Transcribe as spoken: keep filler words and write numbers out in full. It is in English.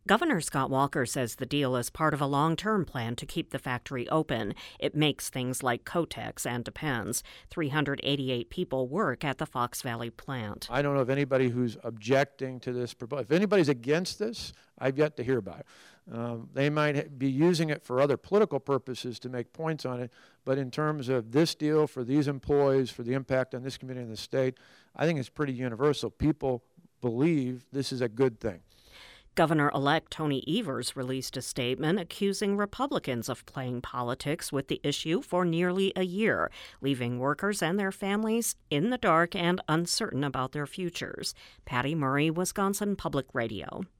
Governor Scott Walker says the deal is part of a long-term plan to keep the factory open. It makes things like Kotex and Depends. three hundred eighty-eight people work at the Fox Valley plant. I don't know of anybody who's objecting to this proposal. If anybody's against this, I've yet to hear about it. Um, they might be using it for other political purposes to make points on it, but in terms of this deal for these employees, for the impact on this community and the state, I think it's pretty universal. People believe this is a good thing. Governor-elect Tony Evers released a statement accusing Republicans of playing politics with the issue for nearly a year, leaving workers and their families in the dark and uncertain about their futures. Patty Murray, Wisconsin Public Radio.